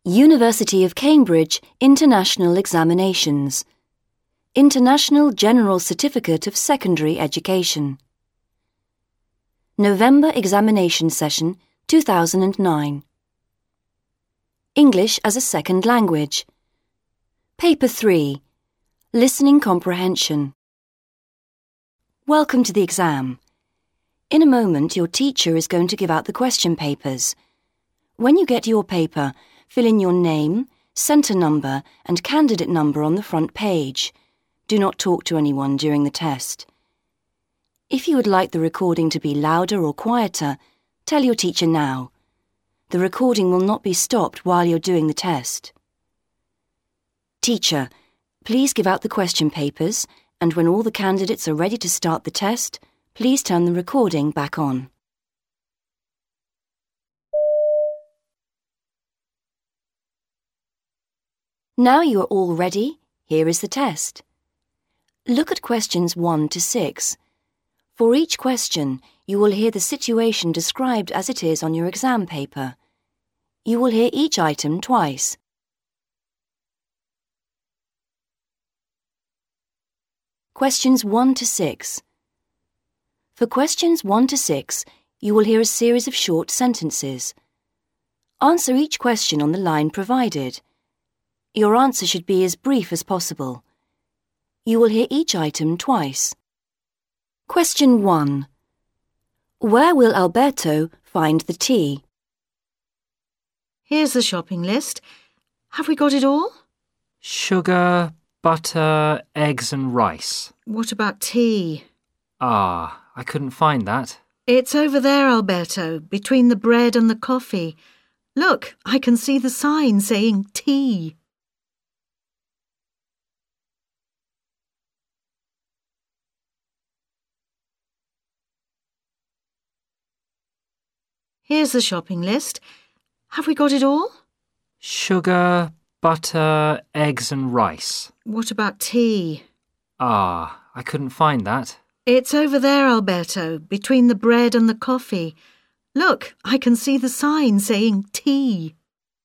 University of Cambridge International Examinations. International General Certificate of Secondary Education. November Examination Session 2009. English as a Second Language. Paper 3. Listening Comprehension. Welcome to the exam. In a moment, your teacher is going to give out the question papers. When you get your paper, fill in your name, centre number and candidate number on the front page. Do not talk to anyone during the test. If you would like the recording to be louder or quieter, tell your teacher now. The recording will not be stopped while you're doing the test. Teacher, please give out the question papers, and when all the candidates are ready to start the test, please turn the recording back on. Now you are all ready, here is the test. Look at questions 1 to 6. For each question, you will hear the situation described as it is on your exam paper. You will hear each item twice. Questions 1 to 6. For questions 1 to 6, you will hear a series of short sentences. Answer each question on the line provided. Your answer should be as brief as possible. You will hear each item twice. Question 1. Where will Alberto find the tea? Here's the shopping list. Have we got it all? Sugar, butter, eggs and rice. What about tea? I couldn't find that. It's over there, Alberto, between the bread and the coffee. Look, I can see the sign saying tea. Here's the shopping list. Have we got it all? Sugar, butter, eggs and rice. What about tea? I couldn't find that. It's over there, Alberto, between the bread and the coffee. Look, I can see the sign saying tea.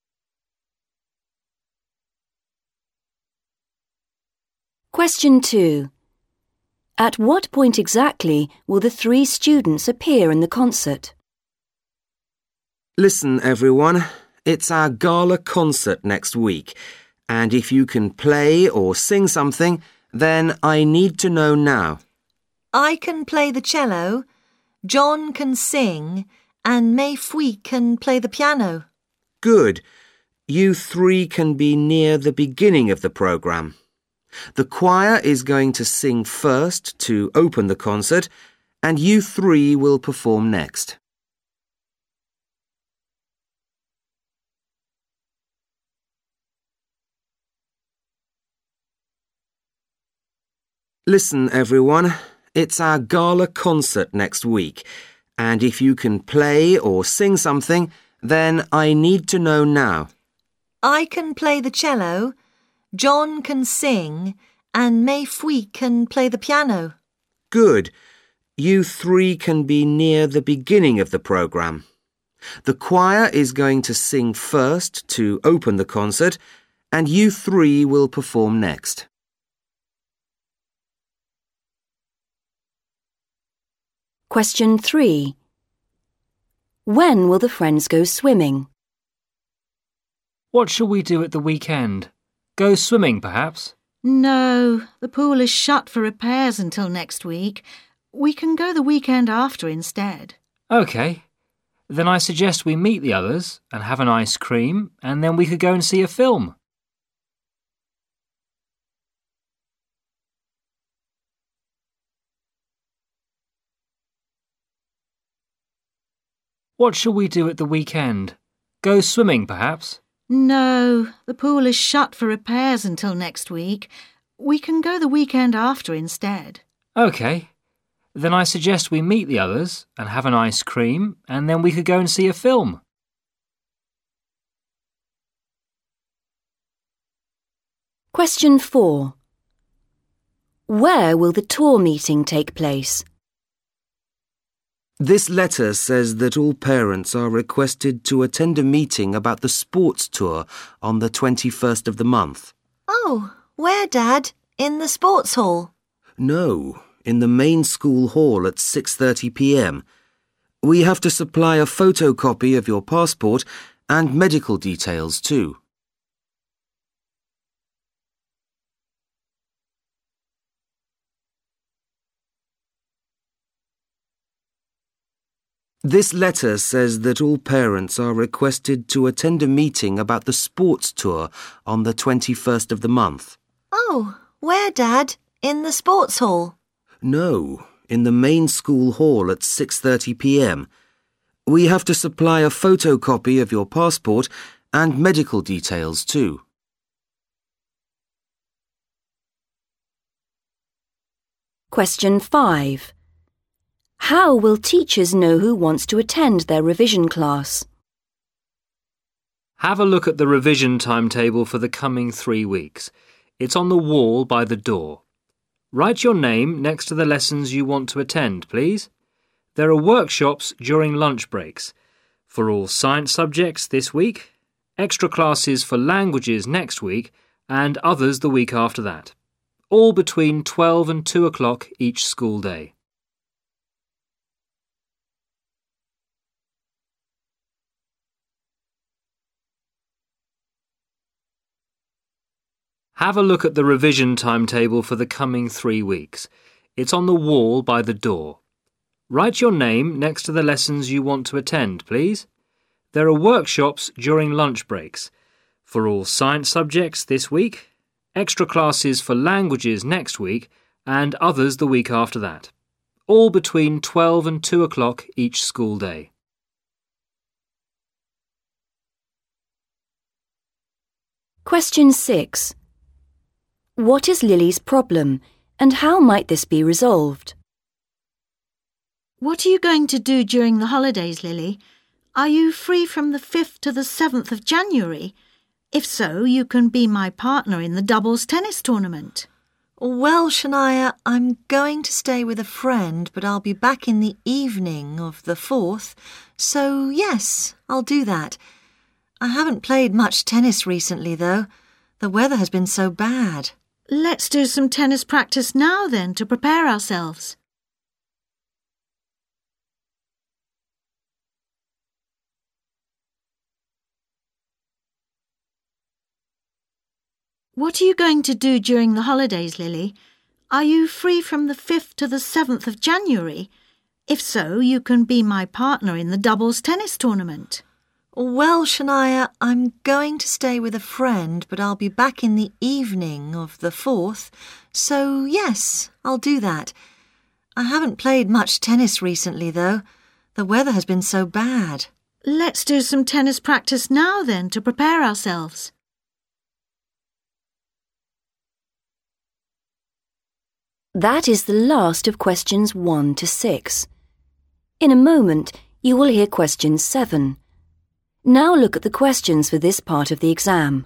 Question 2. At what point exactly will the 3 students appear in the concert? Listen, everyone, it's our gala concert next week, and if you can play or sing something, then I need to know now. I can play the cello, John can sing, and Mei Fui can play the piano. Good. You 3 can be near the beginning of the programme. The choir is going to sing first to open the concert, and you 3 will perform next. Listen, everyone, it's our gala concert next week, and if you can play or sing something, then I need to know now. I can play the cello, John can sing, and Mei Fui can play the piano. Good. You 3 can be near the beginning of the programme. The choir is going to sing first to open the concert, and you 3 will perform next. Question 3. When will the friends go swimming? What shall we do at the weekend? Go swimming, perhaps? No, the pool is shut for repairs until next week. We can go the weekend after instead. OK. Then I suggest we meet the others and have an ice cream, and then we could go and see a film. What shall we do at the weekend? Go swimming, perhaps? No, the pool is shut for repairs until next week. We can go the weekend after instead. OK. Then I suggest we meet the others and have an ice cream, and then we could go and see a film. Question 4. Where will the tour meeting take place? This letter says that all parents are requested to attend a meeting about the sports tour on the 21st of the month. Oh, where, Dad? In the sports hall? No, in the main school hall at 6:30 p.m. We have to supply a photocopy of your passport and medical details too. This letter says that all parents are requested to attend a meeting about the sports tour on the 21st of the month. Oh, where, Dad? In the sports hall? No, in the main school hall at 6:30 p.m. We have to supply a photocopy of your passport and medical details too. Question 5. How will teachers know who wants to attend their revision class? Have a look at the revision timetable for the coming 3 weeks. It's on the wall by the door. Write your name next to the lessons you want to attend, please. There are workshops during lunch breaks. For all science subjects this week, extra classes for languages next week, and others the week after that. All between 12 and 2 o'clock each school day. Have a look at the revision timetable for the coming 3 weeks. It's on the wall by the door. Write your name next to the lessons you want to attend, please. There are workshops during lunch breaks. For all science subjects this week, extra classes for languages next week, and others the week after that. All between 12 and 2 o'clock each school day. Question 6. What is Lily's problem, and how might this be resolved? What are you going to do during the holidays, Lily? Are you free from the 5th to the 7th of January? If so, you can be my partner in the doubles tennis tournament. Well, Shania, I'm going to stay with a friend, but I'll be back in the evening of the 4th, so yes, I'll do that. I haven't played much tennis recently, though. The weather has been so bad. Let's do some tennis practice now, then, to prepare ourselves. What are you going to do during the holidays, Lily? Are you free from the 5th to the 7th of January? If so, you can be my partner in the doubles tennis tournament. Well, Shania, I'm going to stay with a friend, but I'll be back in the evening of the 4th, so yes, I'll do that. I haven't played much tennis recently, though. The weather has been so bad. Let's do some tennis practice now, then, to prepare ourselves. That is the last of questions 1 to 6. In a moment, you will hear question 7. Now look at the questions for this part of the exam.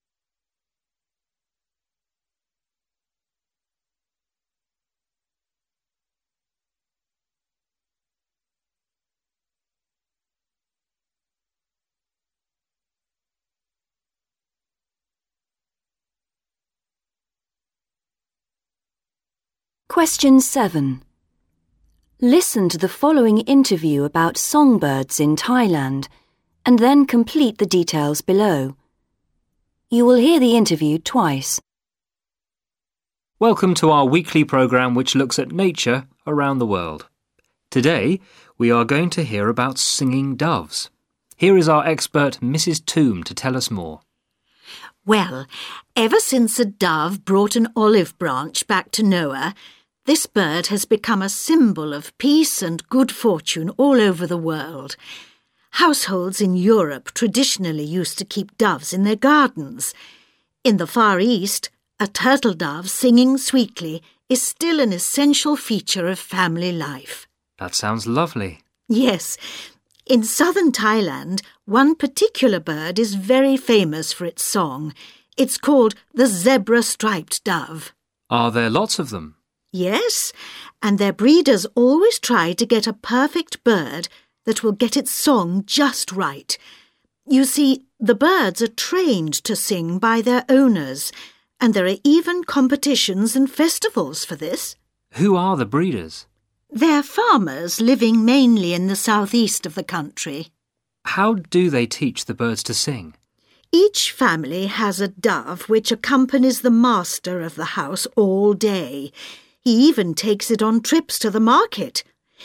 Question 7. Listen to the following interview about songbirds in Thailand, and then complete the details below. You will hear the interview twice. Welcome to our weekly programme which looks at nature around the world. Today, we are going to hear about singing doves. Here is our expert, Mrs. Toom, to tell us more. Well, ever since a dove brought an olive branch back to Noah, this bird has become a symbol of peace and good fortune all over the world. Households in Europe traditionally used to keep doves in their gardens. In the Far East, a turtle dove singing sweetly is still an essential feature of family life. That sounds lovely. Yes. In southern Thailand, one particular bird is very famous for its song. It's called the zebra-striped dove. Are there lots of them? Yes, and their breeders always try to get a perfect bird that will get its song just right. You see, the birds are trained to sing by their owners, and there are even competitions and festivals for this. Who are the breeders? They're farmers living mainly in the southeast of the country. How do they teach the birds to sing? Each family has a dove which accompanies the master of the house all day. He even takes it on trips to the market.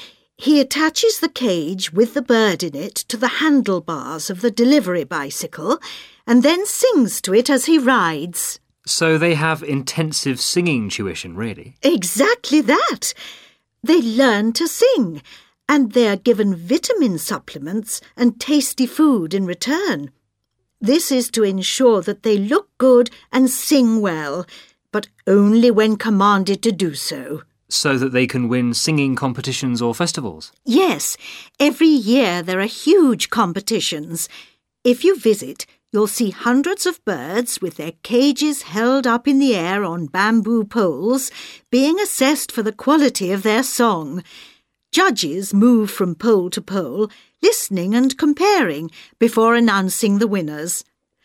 He attaches the cage with the bird in it to the handlebars of the delivery bicycle and then sings to it as he rides. So they have intensive singing tuition, really? Exactly that. They learn to sing, and they are given vitamin supplements and tasty food in return. This is to ensure that they look good and sing well, but only when commanded to do so. So that they can win singing competitions or festivals? Yes, every year there are huge competitions. If you visit, you'll see hundreds of birds with their cages held up in the air on bamboo poles, being assessed for the quality of their song. Judges move from pole to pole, listening and comparing before announcing the winners.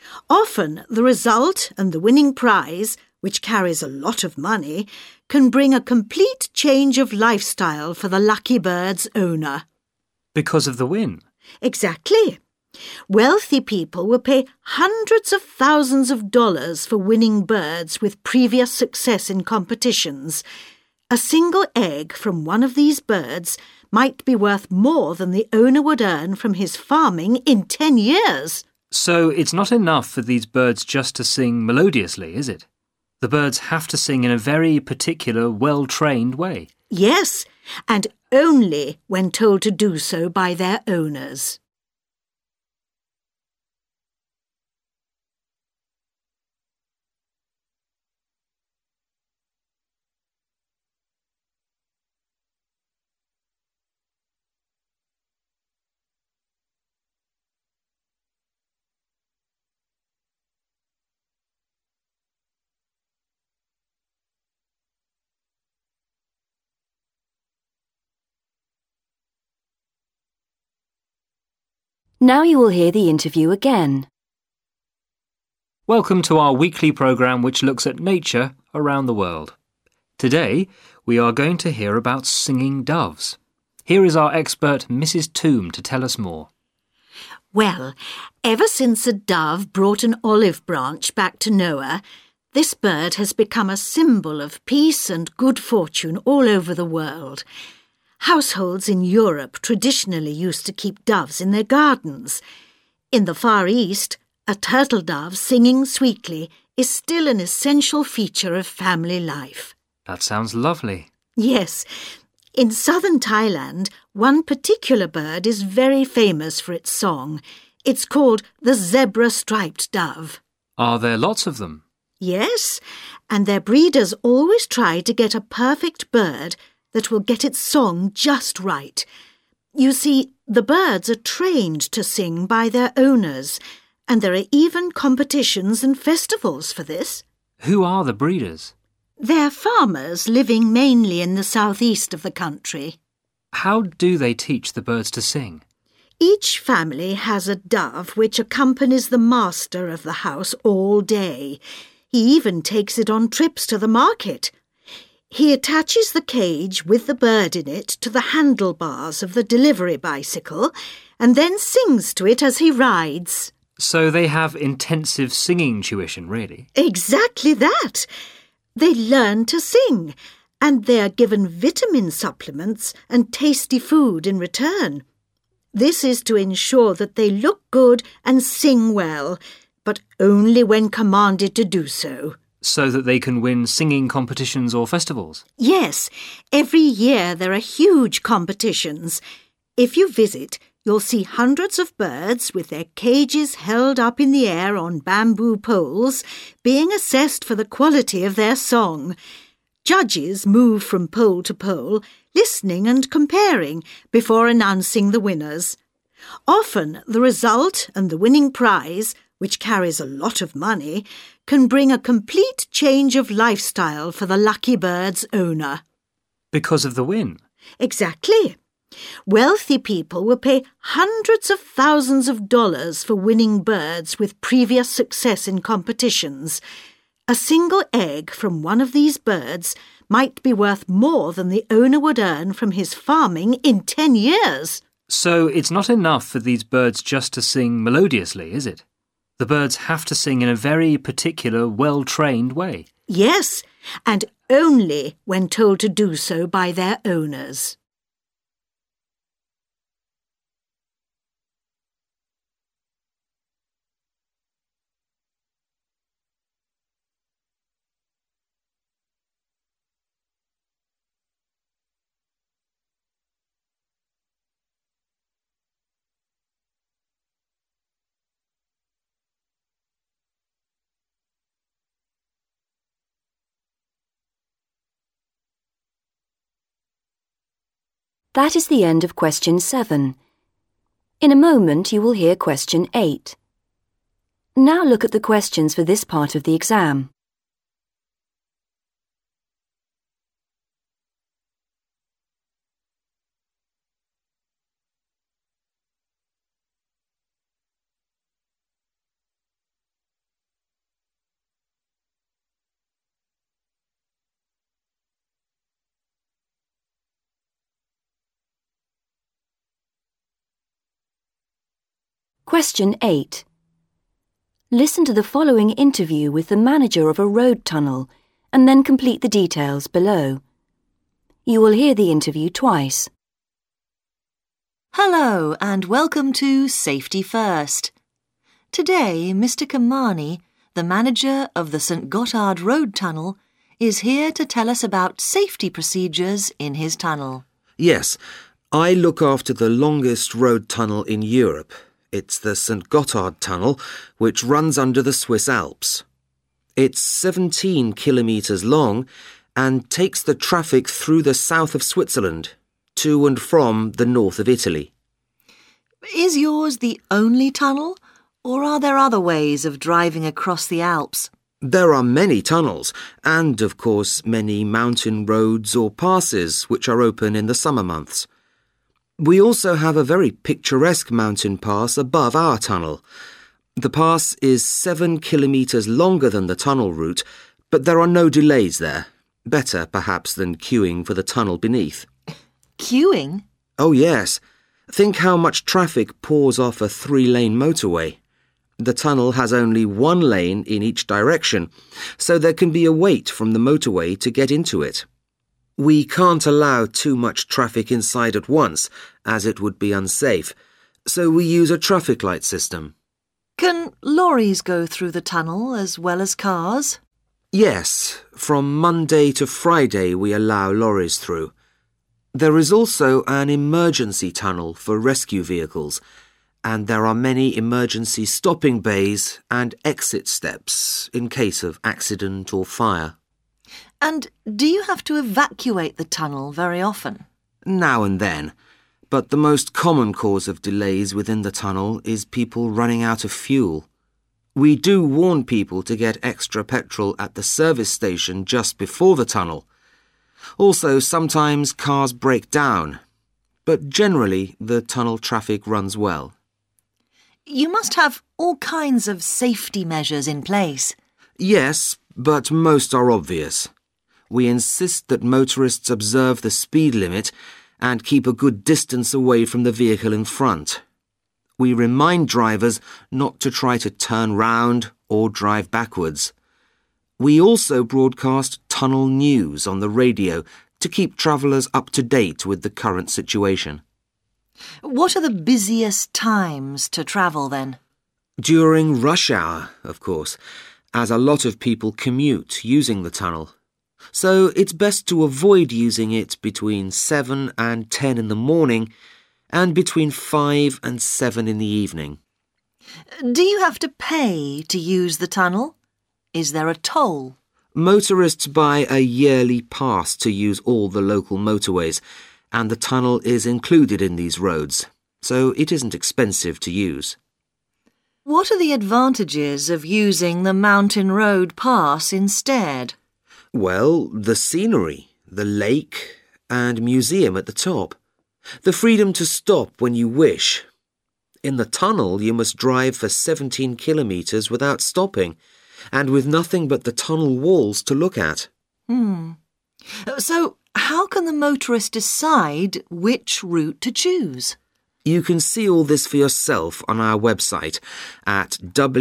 Often the result and the winning prize, which carries a lot of money, can bring a complete change of lifestyle for the lucky bird's owner. Because of the win? Exactly. Wealthy people will pay hundreds of thousands of dollars for winning birds with previous success in competitions. A single egg from one of these birds might be worth more than the owner would earn from his farming in 10 years. So it's not enough for these birds just to sing melodiously, is it? The birds have to sing in a very particular, well-trained way. Yes, and only when told to do so by their owners. Now you will hear the interview again. Welcome to our weekly programme which looks at nature around the world. Today, we are going to hear about singing doves. Here is our expert, Mrs. Toome, to tell us more. Well, ever since a dove brought an olive branch back to Noah, this bird has become a symbol of peace and good fortune all over the world. Households in Europe traditionally used to keep doves in their gardens. In the Far East, a turtle dove singing sweetly is still an essential feature of family life. That sounds lovely. Yes. In southern Thailand, one particular bird is very famous for its song. It's called the zebra-striped dove. Are there lots of them? Yes, and their breeders always try to get a perfect bird that will get its song just right. You see, the birds are trained to sing by their owners, and there are even competitions and festivals for this. Who are the breeders? They're farmers living mainly in the southeast of the country. How do they teach the birds to sing? Each family has a dove which accompanies the master of the house all day. He even takes it on trips to the market. He attaches the cage with the bird in it to the handlebars of the delivery bicycle and then sings to it as he rides. So they have intensive singing tuition, really? Exactly that. They learn to sing, and they are given vitamin supplements and tasty food in return. This is to ensure that they look good and sing well, but only when commanded to do so. So that they can win singing competitions or festivals? Yes, every year there are huge competitions. If you visit, you'll see hundreds of birds with their cages held up in the air on bamboo poles, being assessed for the quality of their song. Judges move from pole to pole, listening and comparing before announcing the winners. Often the result and the winning prize, which carries a lot of money, can bring a complete change of lifestyle for the lucky bird's owner. Because of the win. Exactly. Wealthy people will pay hundreds of thousands of dollars for winning birds with previous success in competitions. A single egg from one of these birds might be worth more than the owner would earn from his farming in 10 years. So it's not enough for these birds just to sing melodiously, is it? The birds have to sing in a very particular, well-trained way. Yes, and only when told to do so by their owners. That is the end of question 7. In a moment you will hear question 8. Now look at the questions for this part of the exam. Question 8. Listen to the following interview with the manager of a road tunnel and then complete the details below. You will hear the interview twice. Hello and welcome to Safety First. Today, Mr. Kamani, the manager of the St. Gothard Road Tunnel, is here to tell us about safety procedures in his tunnel. Yes, I look after the longest road tunnel in Europe. It's the St. Gothard Tunnel, which runs under the Swiss Alps. It's 17 kilometres long and takes the traffic through the south of Switzerland, to and from the north of Italy. Is yours the only tunnel, or are there other ways of driving across the Alps? There are many tunnels, and, of course, many mountain roads or passes which are open in the summer months. We also have a very picturesque mountain pass above our tunnel. The pass is 7 kilometres longer than the tunnel route, but there are no delays there. Better, perhaps, than queuing for the tunnel beneath. Queuing? Oh, yes. Think how much traffic pours off a 3-lane motorway. The tunnel has only 1 lane in each direction, so there can be a wait from the motorway to get into it. We can't allow too much traffic inside at once, as it would be unsafe, so we use a traffic light system. Can lorries go through the tunnel as well as cars? Yes, from Monday to Friday we allow lorries through. There is also an emergency tunnel for rescue vehicles, and there are many emergency stopping bays and exit steps in case of accident or fire. And do you have to evacuate the tunnel very often? Now and then, but the most common cause of delays within the tunnel is people running out of fuel. We do warn people to get extra petrol at the service station just before the tunnel. Also, sometimes cars break down, but generally the tunnel traffic runs well. You must have all kinds of safety measures in place. Yes, but most are obvious. We insist that motorists observe the speed limit and keep a good distance away from the vehicle in front. We remind drivers not to try to turn round or drive backwards. We also broadcast tunnel news on the radio to keep travellers up to date with the current situation. What are the busiest times to travel then? During rush hour, of course, as a lot of people commute using the tunnel. So it's best to avoid using it between 7 and 10 in the morning and between 5 and 7 in the evening. Do you have to pay to use the tunnel? Is there a toll? Motorists buy a yearly pass to use all the local motorways, and the tunnel is included in these roads, so it isn't expensive to use. What are the advantages of using the mountain road pass instead? Well, the scenery, the lake, and museum at the top. The freedom to stop when you wish. In the tunnel, you must drive for 17 kilometres without stopping, and with nothing but the tunnel walls to look at. So, how can the motorist decide which route to choose? You can see all this for yourself on our website at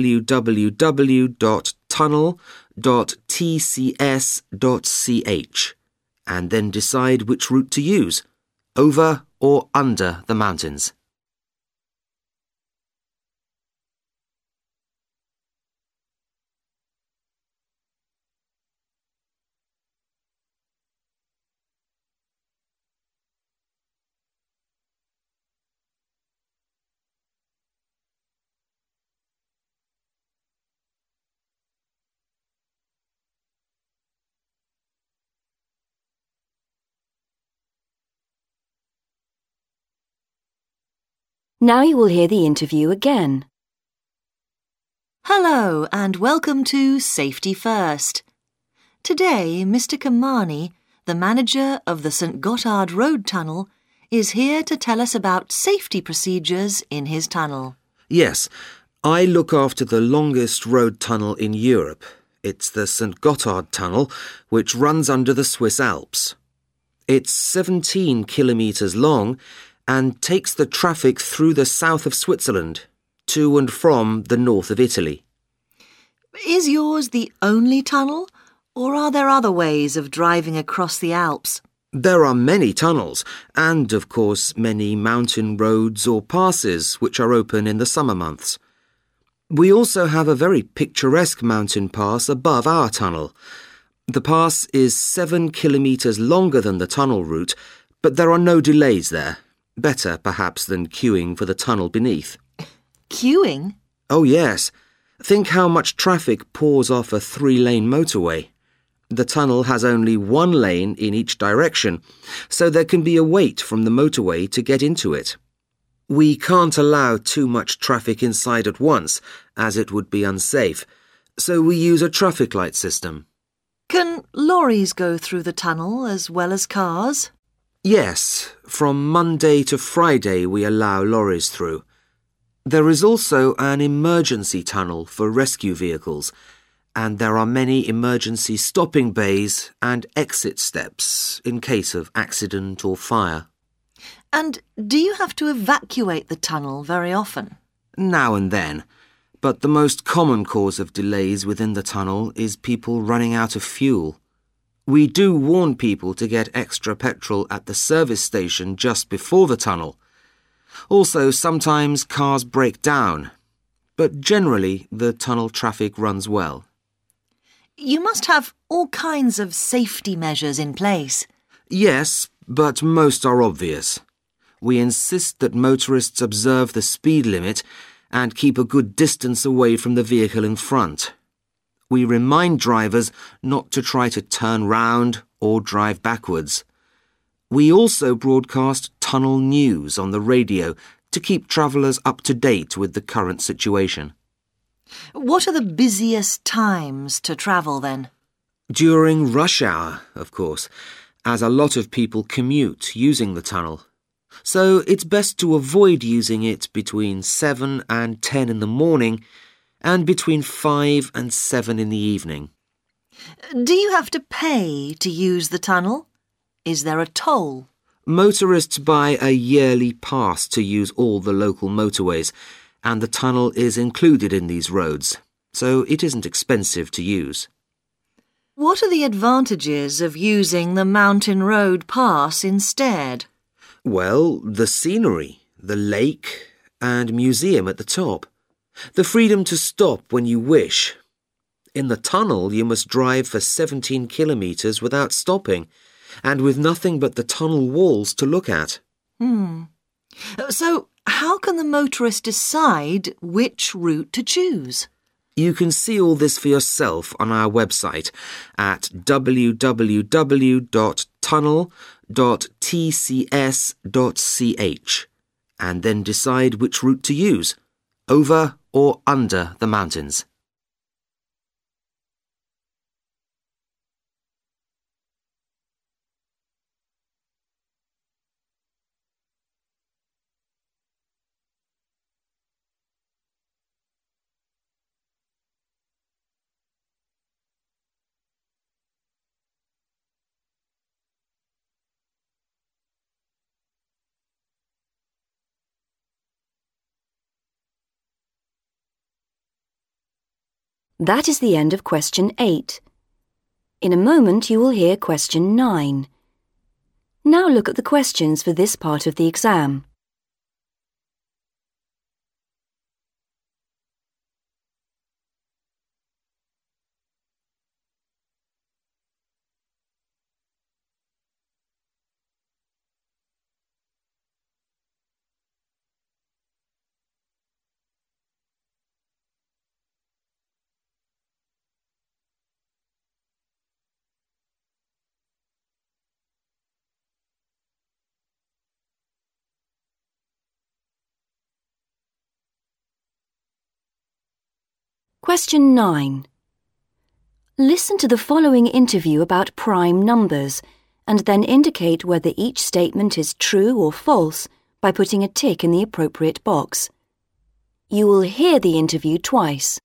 www.tunnel.tcs.ch and then decide which route to use, over or under the mountains. Now you will hear the interview again. Hello and welcome to Safety First. Today, Mr. Kamani, the manager of the St. Gothard Road Tunnel, is here to tell us about safety procedures in his tunnel. Yes, I look after the longest road tunnel in Europe. It's the St. Gothard Tunnel, which runs under the Swiss Alps. It's 17 kilometres long and takes the traffic through the south of Switzerland, to and from the north of Italy. Is yours the only tunnel, or are there other ways of driving across the Alps? There are many tunnels, and of course many mountain roads or passes which are open in the summer months. We also have a very picturesque mountain pass above our tunnel. The pass is 7 kilometres longer than the tunnel route, but there are no delays there. Better, perhaps, than queuing for the tunnel beneath. Queuing? Oh, yes. Think how much traffic pours off a 3-lane motorway. The tunnel has only 1 lane in each direction, so there can be a wait from the motorway to get into it. We can't allow too much traffic inside at once, as it would be unsafe, so we use a traffic light system. Can lorries go through the tunnel as well as cars? Yes, from Monday to Friday we allow lorries through. There is also an emergency tunnel for rescue vehicles, and there are many emergency stopping bays and exit steps in case of accident or fire. And do you have to evacuate the tunnel very often? Now and then, but the most common cause of delays within the tunnel is people running out of fuel. We do warn people to get extra petrol at the service station just before the tunnel. Also, sometimes cars break down, but generally the tunnel traffic runs well. You must have all kinds of safety measures in place. Yes, but most are obvious. We insist that motorists observe the speed limit and keep a good distance away from the vehicle in front. We remind drivers not to try to turn round or drive backwards. We also broadcast tunnel news on the radio to keep travellers up to date with the current situation. What are the busiest times to travel then? During rush hour, of course, as a lot of people commute using the tunnel. So it's best to avoid using it between 7 and 10 in the morning and between 5 and 7 in the evening. Do you have to pay to use the tunnel? Is there a toll? Motorists buy a yearly pass to use all the local motorways, and the tunnel is included in these roads, so it isn't expensive to use. What are the advantages of using the mountain road pass instead? Well, the scenery, the lake, and museum at the top. The freedom to stop when you wish. In the tunnel, you must drive for 17 kilometres without stopping, and with nothing but the tunnel walls to look at. So, how can the motorist decide which route to choose? You can see all this for yourself on our website at www.tunnel.tcs.ch and then decide which route to use, over or under the mountains. That is the end of question 8. In a moment you will hear question 9. Now look at the questions for this part of the exam. Question 9. Listen to the following interview about prime numbers and then indicate whether each statement is true or false by putting a tick in the appropriate box. You will hear the interview twice.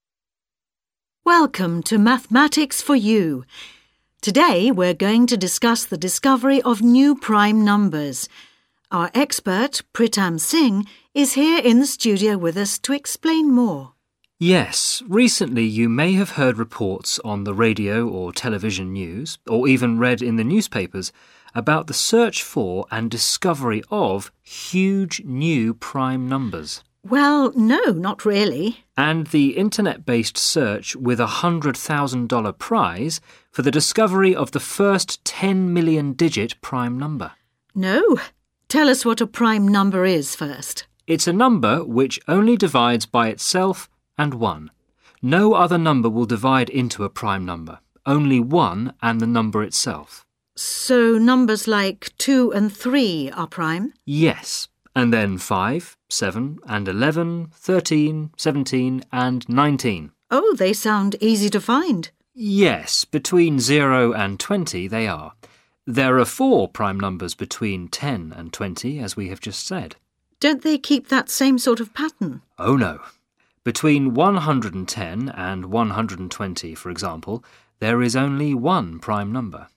Welcome to Mathematics for You. Today we're going to discuss the discovery of new prime numbers. Our expert, Pritam Singh, is here in the studio with us to explain more. Yes, recently you may have heard reports on the radio or television news, or even read in the newspapers, about the search for and discovery of huge new prime numbers. Well, no, not really. And the internet-based search with a $100,000 prize for the discovery of the first 10 million-digit prime number. No. Tell us what a prime number is first. It's a number which only divides by itself and 1. No other number will divide into a prime number, only 1 and the number itself. So numbers like 2 and 3 are prime? Yes, and then 5, 7 and 11, 13, 17 and 19. Oh, they sound easy to find. Yes, between 0 and 20 they are. There are 4 prime numbers between 10 and 20, as we have just said. Don't they keep that same sort of pattern? Oh no. Between 110 and 120, for example, there is only 1 prime number.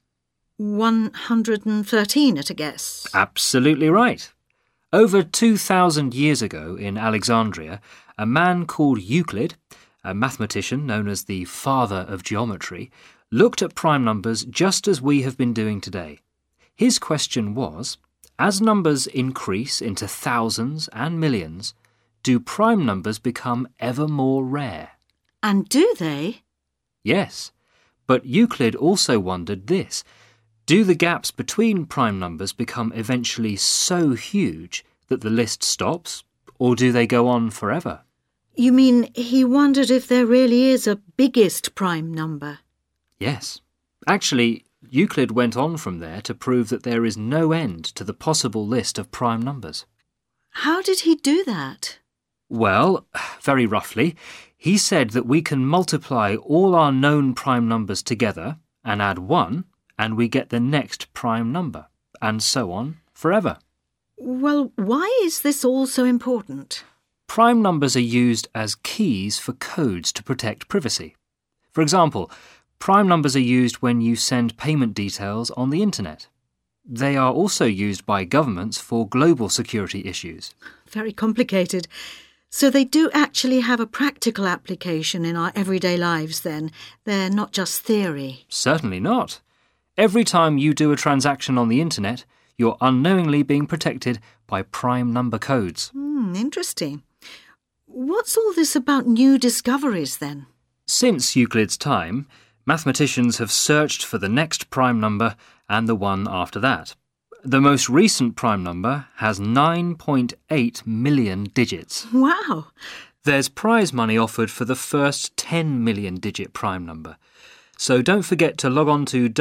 113 at a guess. Absolutely right. Over 2,000 years ago in Alexandria, a man called Euclid, a mathematician known as the father of geometry, looked at prime numbers just as we have been doing today. His question was, as numbers increase into thousands and millions, do prime numbers become ever more rare? And do they? Yes, but Euclid also wondered this. Do the gaps between prime numbers become eventually so huge that the list stops, or do they go on forever? You mean he wondered if there really is a biggest prime number? Yes. Actually, Euclid went on from there to prove that there is no end to the possible list of prime numbers. How did he do that? Well, very roughly, he said that we can multiply all our known prime numbers together and add 1, and we get the next prime number, and so on forever. Well, why is this all so important? Prime numbers are used as keys for codes to protect privacy. For example, prime numbers are used when you send payment details on the internet. They are also used by governments for global security issues. Very complicated. So they do actually have a practical application in our everyday lives then. They're not just theory. Certainly not. Every time you do a transaction on the internet, you're unknowingly being protected by prime number codes. Interesting. What's all this about new discoveries then? Since Euclid's time, mathematicians have searched for the next prime number and the one after that. The most recent prime number has 9.8 million digits. Wow! There's prize money offered for the first 10 million digit prime number. So don't forget to log on to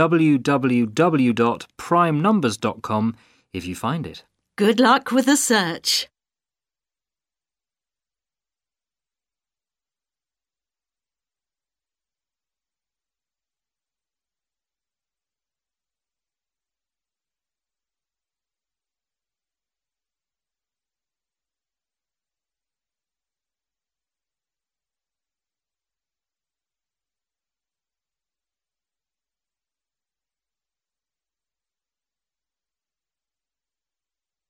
www.primenumbers.com if you find it. Good luck with the search.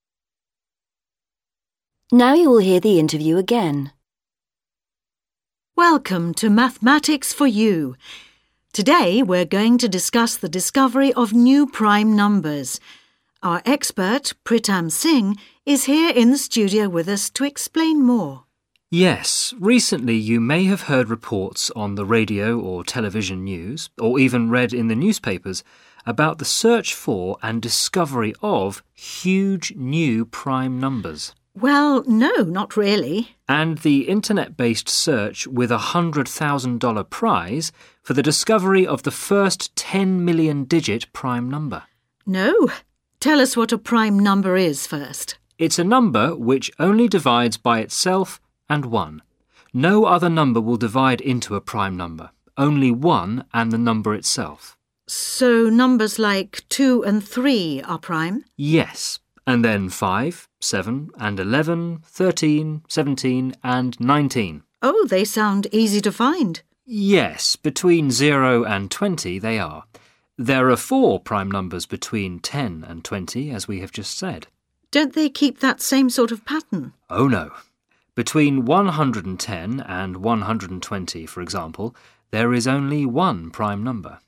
Now you will hear the interview again. Welcome to Mathematics for You. Today we're going to discuss the discovery of new prime numbers. Our expert, Pritam Singh, is here in the studio with us to explain more. Yes, recently you may have heard reports on the radio or television news, or even read in the newspapers, about the search for and discovery of huge new prime numbers. Well, no, not really. And the internet-based search with a $100,000 prize for the discovery of the first 10 million-digit prime number. No. Tell us what a prime number is first. It's a number which only divides by itself and 1. No other number will divide into a prime number, only 1 and the number itself. So numbers like 2 and 3 are prime? Yes. And then 5, 7 and 11, 13, 17 and 19. Oh, they sound easy to find. Yes, between 0 and 20 they are. There are 4 prime numbers between 10 and 20, as we have just said. Don't they keep that same sort of pattern? Oh, no. Between 110 and 120, for example, there is only 1 prime number.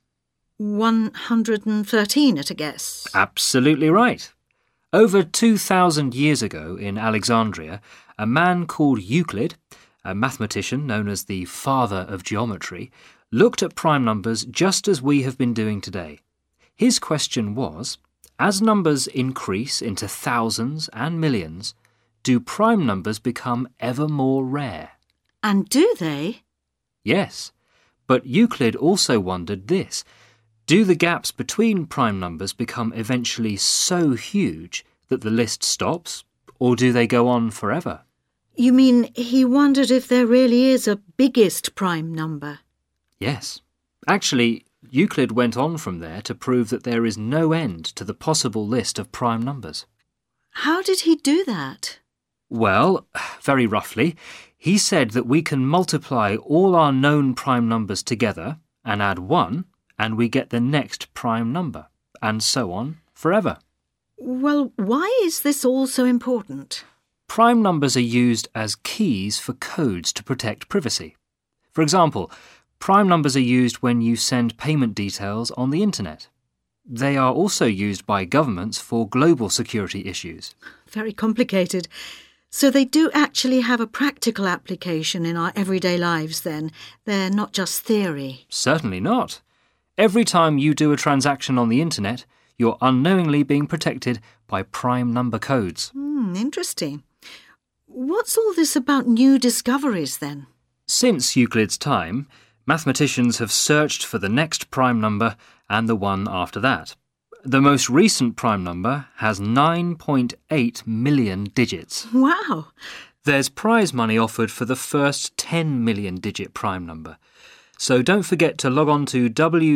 113 at a guess. Absolutely right. Over 2,000 years ago in Alexandria, a man called Euclid, a mathematician known as the father of geometry, looked at prime numbers just as we have been doing today. His question was, as numbers increase into thousands and millions, do prime numbers become ever more rare? And do they? Yes, but Euclid also wondered this. Do the gaps between prime numbers become eventually so huge that the list stops, or do they go on forever? You mean he wondered if there really is a biggest prime number? Yes. Actually, Euclid went on from there to prove that there is no end to the possible list of prime numbers. How did he do that? Well, very roughly, he said that we can multiply all our known prime numbers together and add 1, and we get the next prime number, and so on forever. Well, why is this all so important? Prime numbers are used as keys for codes to protect privacy. For example, prime numbers are used when you send payment details on the internet. They are also used by governments for global security issues. Very complicated. So they do actually have a practical application in our everyday lives then. They're not just theory. Certainly not. Every time you do a transaction on the internet, you're unknowingly being protected by prime number codes. Interesting. What's all this about new discoveries then? Since Euclid's time, mathematicians have searched for the next prime number and the one after that. The most recent prime number has 9.8 million digits. Wow! There's prize money offered for the first 10 million digit prime number. So don't forget to log on to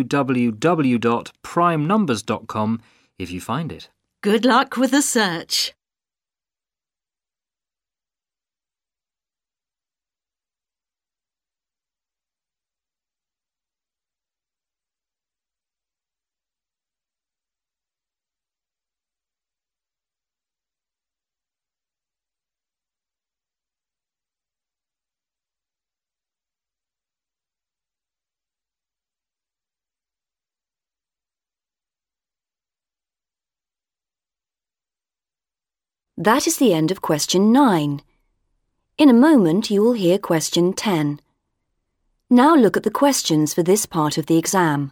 www.primenumbers.com if you find it. Good luck with the search. That is the end of question 9. In a moment you will hear question 10. Now look at the questions for this part of the exam.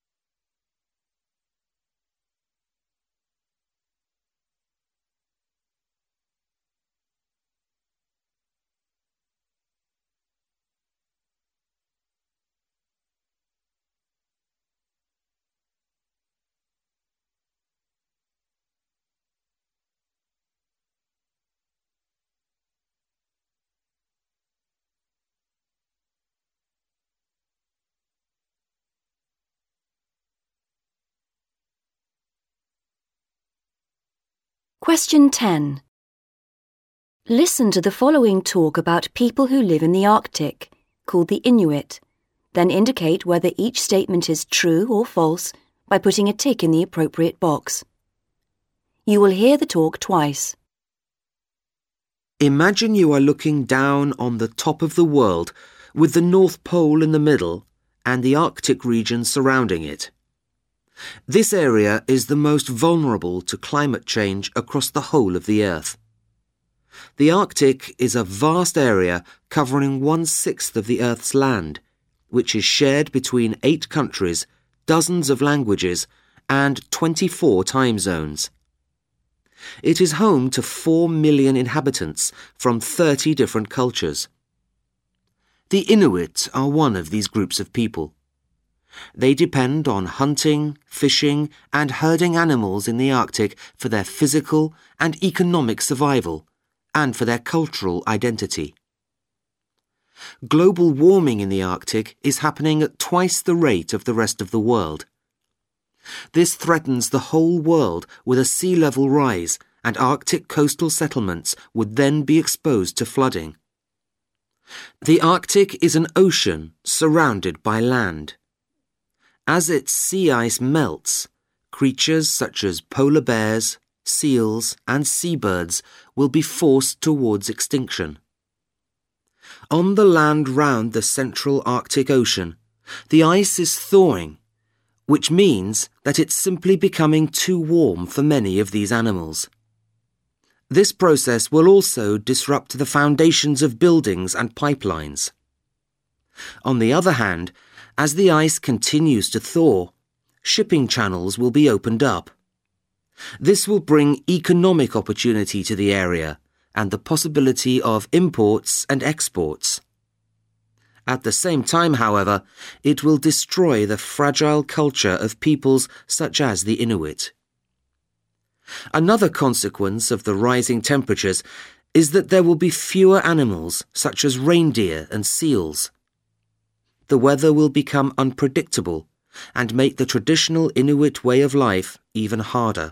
Question 10. Listen to the following talk about people who live in the Arctic, called the Inuit. Then indicate whether each statement is true or false by putting a tick in the appropriate box. You will hear the talk twice. Imagine you are looking down on the top of the world with the North Pole in the middle and the Arctic region surrounding it. This area is the most vulnerable to climate change across the whole of the Earth. The Arctic is a vast area covering 1/6 of the Earth's land, which is shared between 8 countries, dozens of languages, and 24 time zones. It is home to 4 million inhabitants from 30 different cultures. The Inuit are one of these groups of people. They depend on hunting, fishing, and herding animals in the Arctic for their physical and economic survival, and for their cultural identity. Global warming in the Arctic is happening at twice the rate of the rest of the world. This threatens the whole world with a sea level rise, and Arctic coastal settlements would then be exposed to flooding. The Arctic is an ocean surrounded by land. As its sea ice melts, creatures such as polar bears, seals, and seabirds will be forced towards extinction. On the land round the central Arctic Ocean, the ice is thawing, which means that it's simply becoming too warm for many of these animals. This process will also disrupt the foundations of buildings and pipelines. On the other hand, as the ice continues to thaw, shipping channels will be opened up. This will bring economic opportunity to the area and the possibility of imports and exports. At the same time, however, it will destroy the fragile culture of peoples such as the Inuit. Another consequence of the rising temperatures is that there will be fewer animals such as reindeer and seals. The weather will become unpredictable and make the traditional Inuit way of life even harder.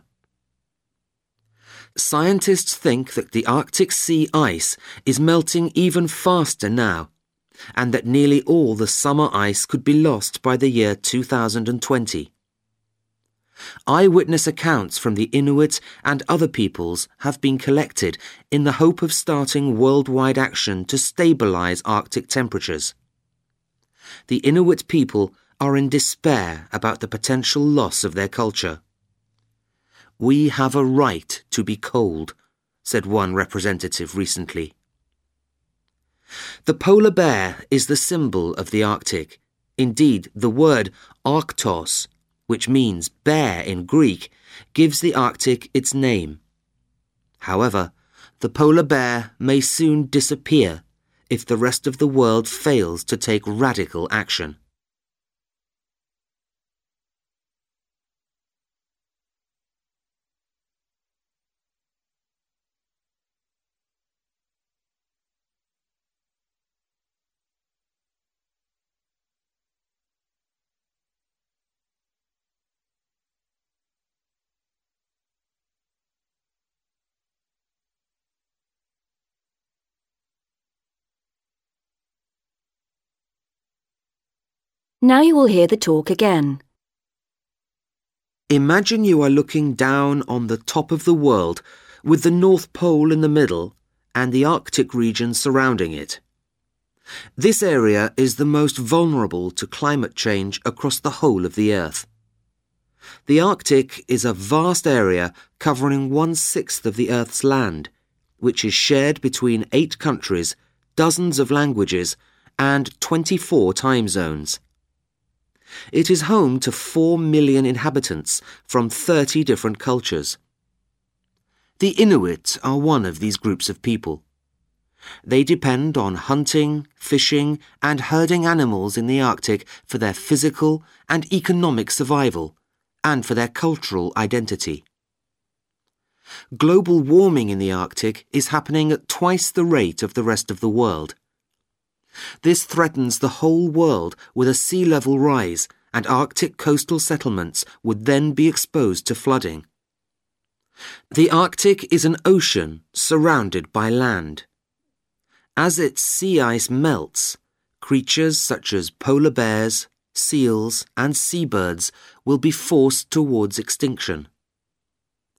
Scientists think that the Arctic sea ice is melting even faster now, and that nearly all the summer ice could be lost by the year 2020. Eyewitness accounts from the Inuit and other peoples have been collected in the hope of starting worldwide action to stabilize Arctic temperatures. The Inuit people are in despair about the potential loss of their culture. "We have a right to be cold," said one representative recently. The polar bear is the symbol of the Arctic. Indeed, the word Arctos, which means bear in Greek, gives the Arctic its name. However, the polar bear may soon disappear if the rest of the world fails to take radical action. Now you will hear the talk again. Imagine you are looking down on the top of the world with the North Pole in the middle and the Arctic region surrounding it. This area is the most vulnerable to climate change across the whole of the Earth. The Arctic is a vast area covering 1/6 of the Earth's land, which is shared between 8 countries, dozens of languages, and 24 time zones. It is home to 4 million inhabitants from 30 different cultures. The Inuit are one of these groups of people. They depend on hunting, fishing, and herding animals in the Arctic for their physical and economic survival, and for their cultural identity. Global warming in the Arctic is happening at twice the rate of the rest of the world. This threatens the whole world with a sea level rise, and Arctic coastal settlements would then be exposed to flooding. The Arctic is an ocean surrounded by land. As its sea ice melts, creatures such as polar bears, seals, and seabirds will be forced towards extinction.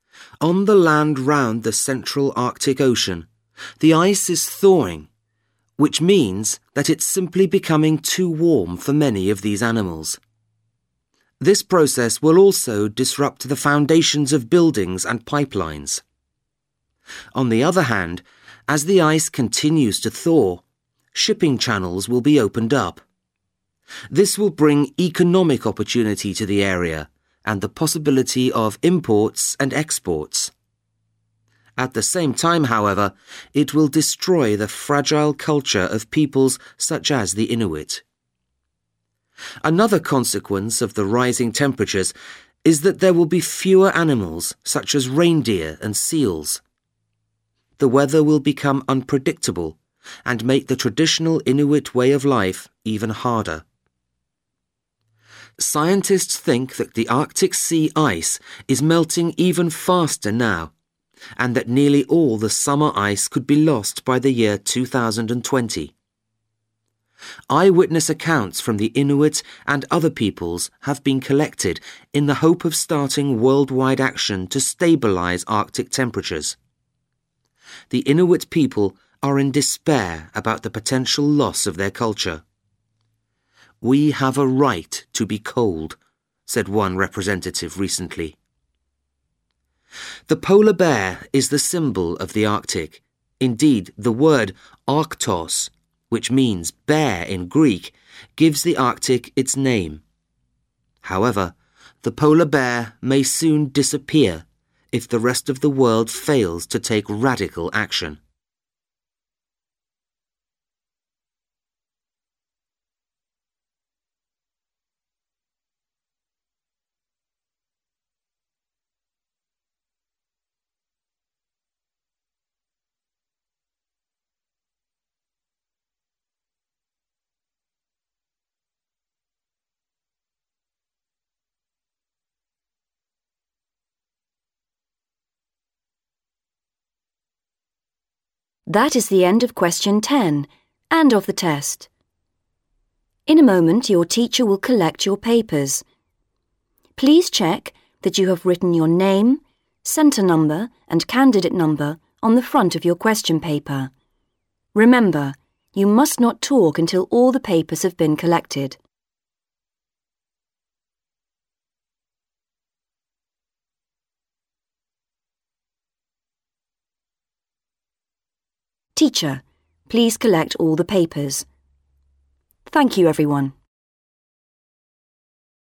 On the land round the central Arctic Ocean, the ice is thawing, which means that it's simply becoming too warm for many of these animals. This process will also disrupt the foundations of buildings and pipelines. On the other hand, as the ice continues to thaw, shipping channels will be opened up. This will bring economic opportunity to the area and the possibility of imports and exports. At the same time, however, it will destroy the fragile culture of peoples such as the Inuit. Another consequence of the rising temperatures is that there will be fewer animals such as reindeer and seals. The weather will become unpredictable and make the traditional Inuit way of life even harder. Scientists think that the Arctic sea ice is melting even faster now, and that nearly all the summer ice could be lost by the year 2020. Eyewitness accounts from the Inuit and other peoples have been collected in the hope of starting worldwide action to stabilize Arctic temperatures. The Inuit people are in despair about the potential loss of their culture. "We have a right to be cold," said one representative recently. The polar bear is the symbol of the Arctic. Indeed, the word Arctos, which means bear in Greek, gives the Arctic its name. However, the polar bear may soon disappear if the rest of the world fails to take radical action. That is the end of question 10 and of the test. In a moment, your teacher will collect your papers. Please check that you have written your name, centre number and candidate number on the front of your question paper. Remember, you must not talk until all the papers have been collected. Teacher, please collect all the papers. Thank you, everyone.